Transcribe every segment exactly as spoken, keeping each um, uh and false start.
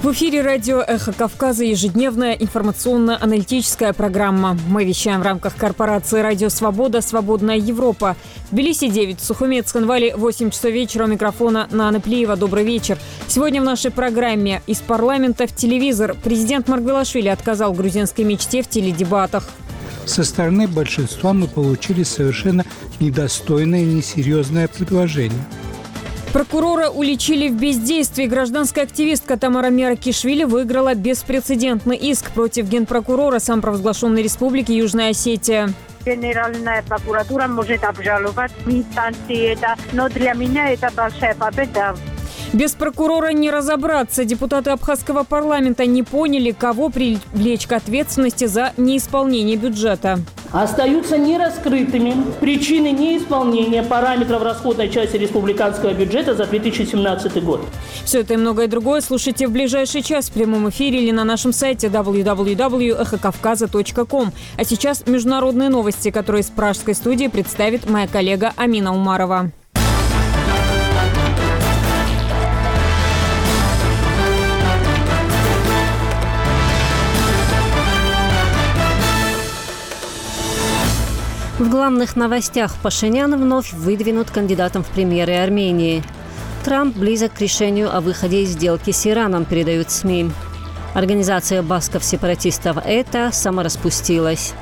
В эфире радио «Эхо Кавказа» ежедневная информационно-аналитическая программа. Мы вещаем в рамках корпорации «Радио Свобода. Свободная Европа». В Тбилиси девять, в Сухуме, Цхинвале восемь часов вечера. У микрофона Нана Плиева. Добрый вечер. Сегодня в нашей программе «Из парламента в телевизор». Президент Маргвелашвили отказал грузинской мечте в теледебатах. Со стороны большинства мы получили совершенно недостойное и несерьезное предложение. Прокурора уличили в бездействии. Гражданская активистка Тамара Меракишвили выиграла беспрецедентный иск против генпрокурора самопровозглашенной республики Южная Осетия. Генеральная прокуратура может обжаловать в инстанции это, но для меня это большая победа. Без прокурора не разобраться. Депутаты Абхазского парламента не поняли, кого привлечь к ответственности за неисполнение бюджета. Остаются нераскрытыми причины неисполнения параметров расходной части республиканского бюджета за две тысячи семнадцатый год. Все это и многое другое слушайте в ближайший час в прямом эфире или на нашем сайте дабл ю дабл ю дабл ю точка эхо кавказа точка ком. А сейчас международные новости, которые из пражской студии представит моя коллега Амина Умарова. В главных новостях Пашинян вновь выдвинут кандидатом в премьеры Армении. Трамп близок к решению о выходе из сделки с Ираном, передают СМИ. Организация басков-сепаратистов ЭТА самораспустилась.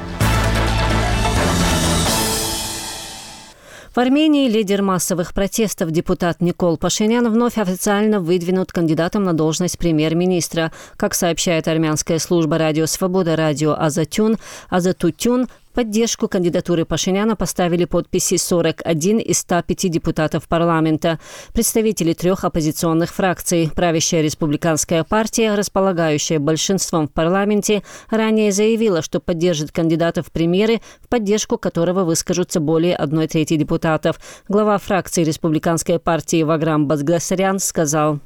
В Армении лидер массовых протестов депутат Никол Пашинян вновь официально выдвинут кандидатом на должность премьер-министра. Как сообщает армянская служба «Радио Свобода» радио Азатюн, Азатутюн, поддержку кандидатуры Пашиняна поставили подписи сорок один из ста пяти депутатов парламента. Представители трех оппозиционных фракций. Правящая республиканская партия, располагающая большинством в парламенте, ранее заявила, что поддержит кандидата в премьеры, в поддержку которого выскажутся более одной трети депутатов. Глава фракции республиканской партии Ваграм Багдасарян сказал: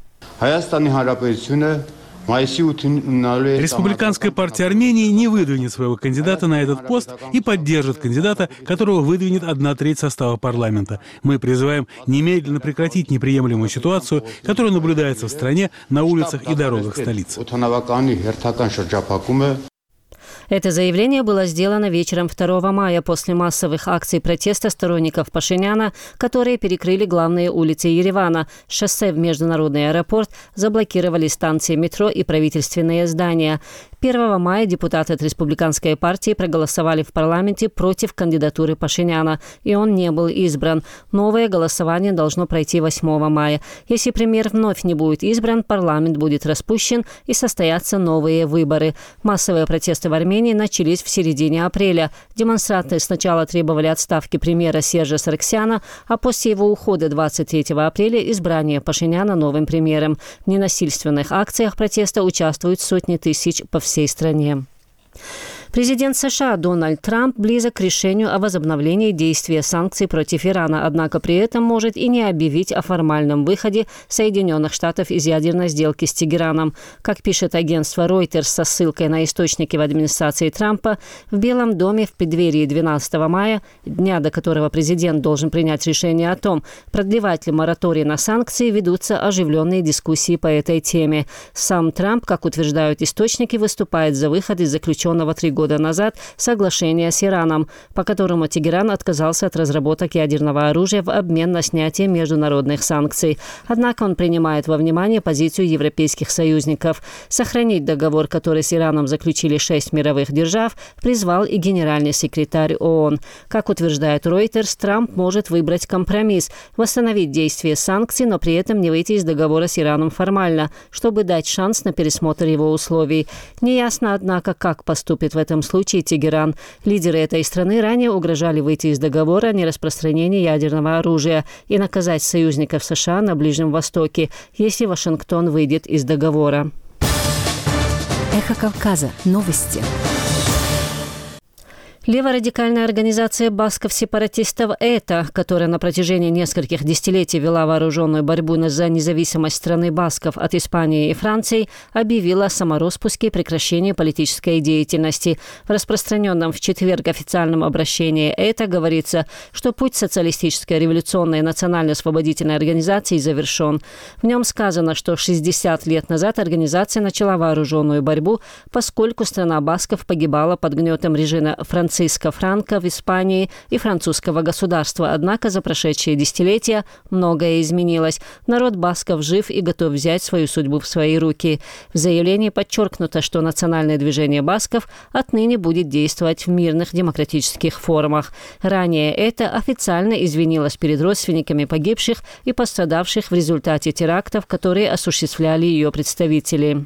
Республиканская партия Армении не выдвинет своего кандидата на этот пост и поддержит кандидата, которого выдвинет одна треть состава парламента. Мы призываем немедленно прекратить неприемлемую ситуацию, которая наблюдается в стране на улицах и дорогах столицы. Это заявление было сделано вечером второго мая после массовых акций протеста сторонников Пашиняна, которые перекрыли главные улицы Еревана. Шоссе в международный аэропорт, заблокировали станции метро и правительственные здания. первого мая депутаты от республиканской партии проголосовали в парламенте против кандидатуры Пашиняна, и он не был избран. Новое голосование должно пройти восьмого мая. Если премьер вновь не будет избран, парламент будет распущен и состоятся новые выборы. Массовые протесты в Армении начались в середине апреля. Демонстранты сначала требовали отставки премьера Сержа Сарксяна, а после его ухода двадцать третьего апреля избрания Пашиняна новым премьером. В ненасильственных акциях протеста участвуют сотни тысяч по всей стране. Президент США Дональд Трамп близок к решению о возобновлении действия санкций против Ирана, однако при этом может и не объявить о формальном выходе Соединенных Штатов из ядерной сделки с Тегераном. Как пишет агентство Reuters со ссылкой на источники в администрации Трампа, в Белом доме в преддверии двенадцатого мая, дня до которого президент должен принять решение о том, продлевать ли мораторий на санкции, ведутся оживленные дискуссии по этой теме. Сам Трамп, как утверждают источники, выступает за выход из заключенного три года года назад соглашение с Ираном, по которому Тегеран отказался от разработок ядерного оружия в обмен на снятие международных санкций. Однако он принимает во внимание позицию европейских союзников. Сохранить договор, который с Ираном заключили шесть мировых держав, призвал и генеральный секретарь ООН. Как утверждает Reuters, Трамп может выбрать компромисс – восстановить действие санкций, но при этом не выйти из договора с Ираном формально, чтобы дать шанс на пересмотр его условий. Неясно, однако, как поступит в этом случае Тегеран. Лидеры этой страны ранее угрожали выйти из договора о нераспространении ядерного оружия и наказать союзников США на Ближнем Востоке, если Вашингтон выйдет из договора. Эхо Кавказа. Новости. Леворадикальная организация басков-сепаратистов «ЭТА», которая на протяжении нескольких десятилетий вела вооруженную борьбу за независимость страны басков от Испании и Франции, объявила о самороспуске и прекращении политической деятельности. В распространенном в четверг официальном обращении «ЭТА» говорится, что путь социалистической революционной и национально-освободительной организации завершен. В нем сказано, что шестьдесят лет назад организация начала вооруженную борьбу, поскольку страна басков погибала под гнетом режима Франции. Франциско Франко в Испании и французского государства. Однако за прошедшие десятилетия многое изменилось. Народ басков жив и готов взять свою судьбу в свои руки. В заявлении подчеркнуто, что национальное движение басков отныне будет действовать в мирных демократических формах. Ранее это официально извинилось перед родственниками погибших и пострадавших в результате терактов, которые осуществляли ее представители.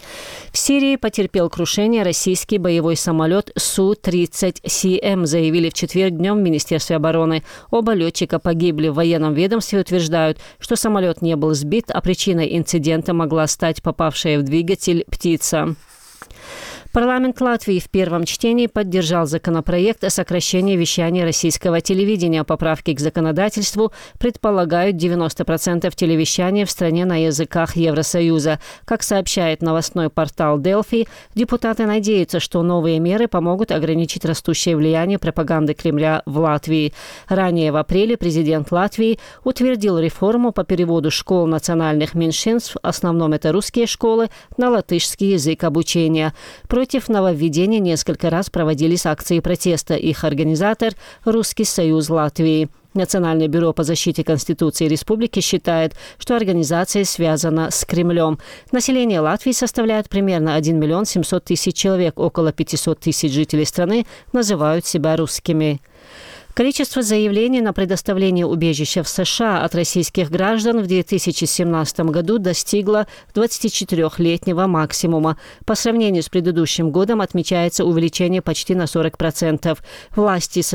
В Сирии потерпел крушение российский боевой самолет Су тридцать Си Эм, заявили в четверг днем в Министерстве обороны. Оба летчика погибли. В военном ведомстве утверждают, что самолет не был сбит, а причиной инцидента могла стать попавшая в двигатель птица. Парламент Латвии в первом чтении поддержал законопроект о сокращении вещания российского телевидения. Поправки к законодательству предполагают девяносто процентов телевещания в стране на языках Евросоюза. Как сообщает новостной портал Delphi, депутаты надеются, что новые меры помогут ограничить растущее влияние пропаганды Кремля в Латвии. Ранее в апреле президент Латвии утвердил реформу по переводу школ национальных меньшинств, в основном это русские школы, на латышский язык обучения. Против нововведения несколько раз проводились акции протеста. Их организатор – Русский союз Латвии. Национальное бюро по защите Конституции Республики считает, что организация связана с Кремлем. Население Латвии составляет примерно один миллион семьсот тысяч человек. Около пятьсот тысяч жителей страны называют себя русскими. Количество заявлений на предоставление убежища в США от российских граждан в две тысячи семнадцатом году достигло двадцатичетырёхлетнего максимума. По сравнению с предыдущим годом отмечается увеличение почти на сорок процентов. Власти